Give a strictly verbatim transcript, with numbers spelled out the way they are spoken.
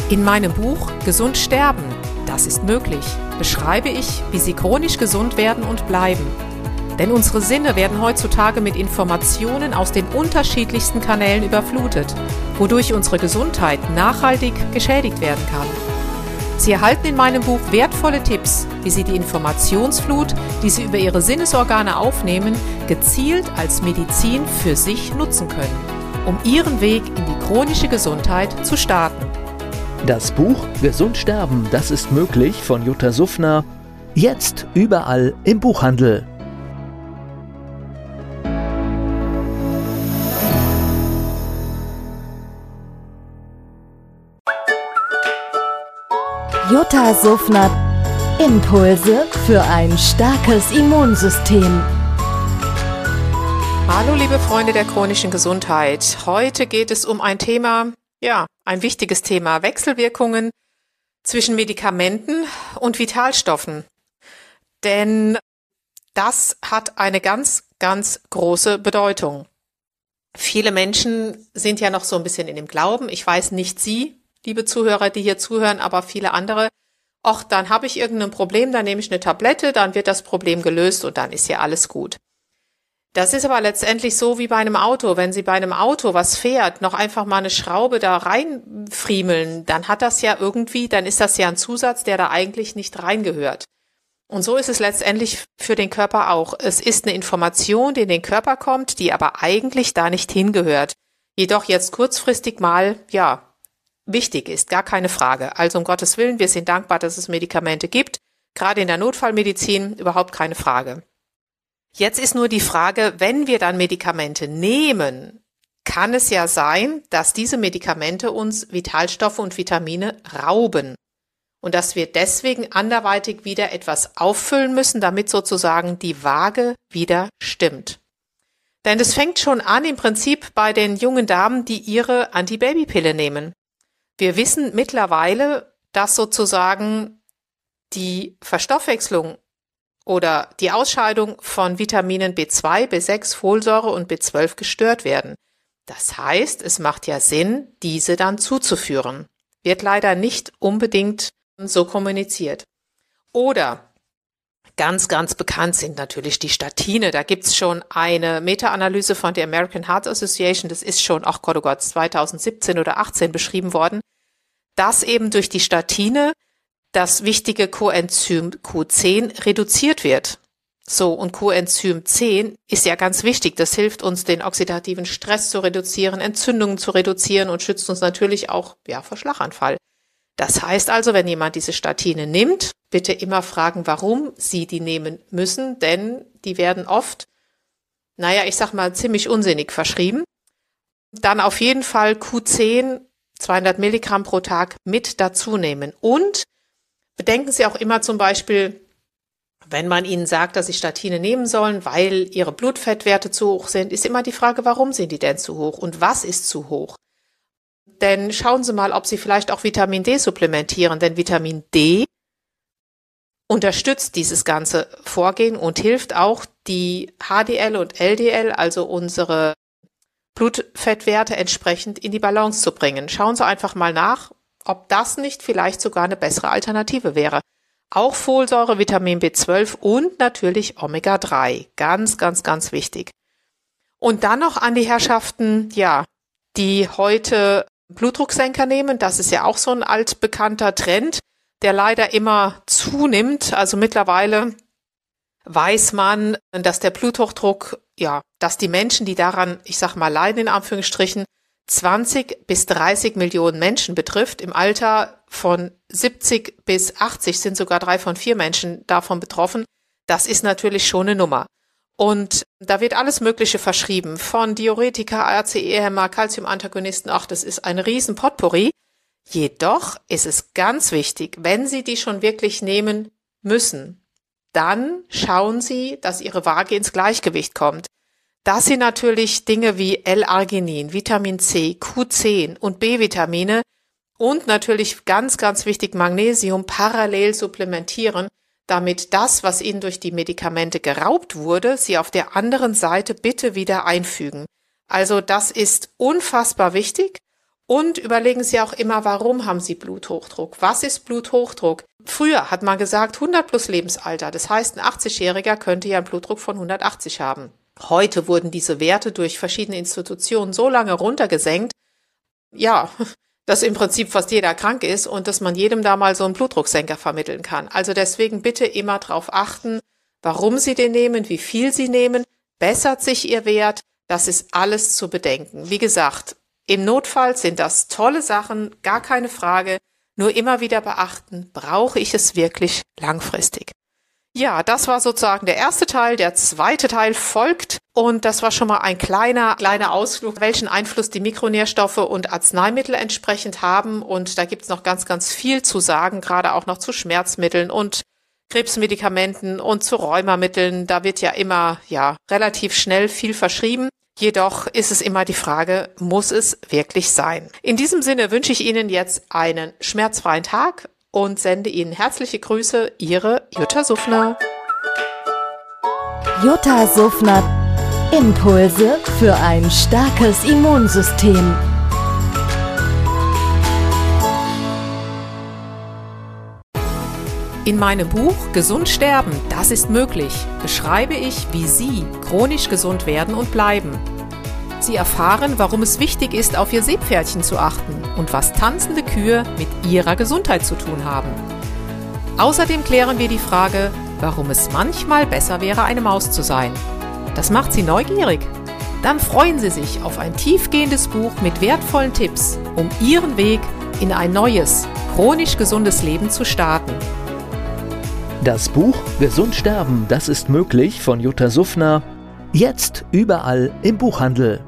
In meinem Buch Gesund sterben, das ist möglich, beschreibe ich, wie Sie chronisch gesund werden und bleiben. Denn unsere Sinne werden heutzutage mit Informationen aus den unterschiedlichsten Kanälen überflutet, wodurch unsere Gesundheit nachhaltig geschädigt werden kann. Sie erhalten in meinem Buch wertvolle Tipps, wie Sie die Informationsflut, die Sie über Ihre Sinnesorgane aufnehmen, gezielt als Medizin für sich nutzen können, um Ihren Weg in die chronische Gesundheit zu starten. Das Buch Gesund sterben, das ist möglich von Jutta Suffner. Jetzt überall im Buchhandel. Jutta Suffner. Impulse für ein starkes Immunsystem. Hallo liebe Freunde der chronischen Gesundheit. Heute geht es um ein Thema, ja, ein wichtiges Thema, Wechselwirkungen zwischen Medikamenten und Vitalstoffen. Denn das hat eine ganz, ganz große Bedeutung. Viele Menschen sind ja noch so ein bisschen in dem Glauben, ich weiß nicht Sie, liebe Zuhörer, die hier zuhören, aber viele andere, ach, dann habe ich irgendein Problem, dann nehme ich eine Tablette, dann wird das Problem gelöst und dann ist ja alles gut. Das ist aber letztendlich so wie bei einem Auto. Wenn Sie bei einem Auto, was fährt, noch einfach mal eine Schraube da reinfriemeln, dann hat das ja irgendwie, dann ist das ja ein Zusatz, der da eigentlich nicht reingehört. Und so ist es letztendlich für den Körper auch. Es ist eine Information, die in den Körper kommt, die aber eigentlich da nicht hingehört. Jedoch jetzt kurzfristig mal, ja, wichtig ist, gar keine Frage. Also um Gottes Willen, wir sind dankbar, dass es Medikamente gibt. Gerade in der Notfallmedizin überhaupt keine Frage. Jetzt ist nur die Frage, wenn wir dann Medikamente nehmen, kann es ja sein, dass diese Medikamente uns Vitalstoffe und Vitamine rauben und dass wir deswegen anderweitig wieder etwas auffüllen müssen, damit sozusagen die Waage wieder stimmt. Denn es fängt schon an im Prinzip bei den jungen Damen, die ihre Antibabypille nehmen. Wir wissen mittlerweile, dass sozusagen die Verstoffwechslung oder die Ausscheidung von Vitaminen B zwei, B sechs, Folsäure und B zwölf gestört werden. Das heißt, es macht ja Sinn, diese dann zuzuführen. Wird leider nicht unbedingt so kommuniziert. Oder ganz, ganz bekannt sind natürlich die Statine. Da gibt's schon eine Meta-Analyse von der American Heart Association, das ist schon, ach Gott, oh Gott, zwanzig siebzehn oder achtzehn beschrieben worden, dass eben durch die Statine das wichtige Coenzym Q zehn reduziert wird. So, und Coenzym zehn ist ja ganz wichtig. Das hilft uns, den oxidativen Stress zu reduzieren, Entzündungen zu reduzieren und schützt uns natürlich auch, ja, vor Schlaganfall. Das heißt also, wenn jemand diese Statine nimmt, bitte immer fragen, warum Sie die nehmen müssen, denn die werden oft, naja, ich sag mal, ziemlich unsinnig verschrieben. Dann auf jeden Fall Q zehn, zweihundert Milligramm pro Tag mit dazu nehmen. Und bedenken Sie auch immer zum Beispiel, wenn man Ihnen sagt, dass Sie Statine nehmen sollen, weil Ihre Blutfettwerte zu hoch sind, ist immer die Frage, warum sind die denn zu hoch und was ist zu hoch? Denn schauen Sie mal, ob Sie vielleicht auch Vitamin D supplementieren, denn Vitamin D unterstützt dieses ganze Vorgehen und hilft auch, die H D L und L D L, also unsere Blutfettwerte entsprechend in die Balance zu bringen. Schauen Sie einfach mal nach, ob das nicht vielleicht sogar eine bessere Alternative wäre. Auch Folsäure, Vitamin B zwölf und natürlich Omega drei. Ganz, ganz, ganz wichtig. Und dann noch an die Herrschaften, ja, die heute Blutdrucksenker nehmen. Das ist ja auch so ein altbekannter Trend, der leider immer zunimmt. Also mittlerweile weiß man, dass der Bluthochdruck, ja, dass die Menschen, die daran, ich sag mal, leiden in Anführungsstrichen, zwanzig bis dreißig Millionen Menschen betrifft. Im Alter von siebzig bis achtzig sind sogar drei von vier Menschen davon betroffen. Das ist natürlich schon eine Nummer. Und da wird alles Mögliche verschrieben, von Diuretika, A C E-Hämmer, Calciumantagonisten, ach, das ist ein riesen Potpourri. Jedoch ist es ganz wichtig, wenn Sie die schon wirklich nehmen müssen, dann schauen Sie, dass Ihre Waage ins Gleichgewicht kommt. Dass Sie natürlich Dinge wie L-Arginin, Vitamin C, Q zehn und B-Vitamine und natürlich ganz, ganz wichtig Magnesium parallel supplementieren, damit das, was Ihnen durch die Medikamente geraubt wurde, Sie auf der anderen Seite bitte wieder einfügen. Also das ist unfassbar wichtig Und überlegen Sie auch immer, warum haben Sie Bluthochdruck? Was ist Bluthochdruck? Früher hat man gesagt, hundert plus Lebensalter. Das heißt, ein achtzigjähriger könnte ja einen Blutdruck von hundertachtzig haben. Heute wurden diese Werte durch verschiedene Institutionen so lange runtergesenkt, ja, dass im Prinzip fast jeder krank ist und dass man jedem da mal so einen Blutdrucksenker vermitteln kann. Also deswegen bitte immer darauf achten, warum Sie den nehmen, wie viel Sie nehmen, bessert sich Ihr Wert, das ist alles zu bedenken. Wie gesagt, im Notfall sind das tolle Sachen, gar keine Frage, nur immer wieder beachten, brauche ich es wirklich langfristig? Ja, das war sozusagen der erste Teil, der zweite Teil folgt und das war schon mal ein kleiner, kleiner Ausflug, welchen Einfluss die Mikronährstoffe und Arzneimittel entsprechend haben und da gibt's noch ganz, ganz viel zu sagen, gerade auch noch zu Schmerzmitteln und Krebsmedikamenten und zu Rheumamitteln, da wird ja immer, ja, relativ schnell viel verschrieben. Jedoch ist es immer die Frage, muss es wirklich sein? In diesem Sinne wünsche ich Ihnen jetzt einen schmerzfreien Tag und sende Ihnen herzliche Grüße, Ihre Jutta Suffner. Jutta Suffner. Impulse für ein starkes Immunsystem. In meinem Buch Gesund sterben, das ist möglich, beschreibe ich, wie Sie chronisch gesund werden und bleiben. Sie erfahren, warum es wichtig ist, auf Ihr Seepferdchen zu achten und was tanzende Kühe mit Ihrer Gesundheit zu tun haben. Außerdem klären wir die Frage, warum es manchmal besser wäre, eine Maus zu sein. Das macht Sie neugierig? Dann freuen Sie sich auf ein tiefgehendes Buch mit wertvollen Tipps, um Ihren Weg in ein neues, chronisch gesundes Leben zu starten. Das Buch Gesund sterben, das ist möglich von Jutta Suffner. Jetzt überall im Buchhandel.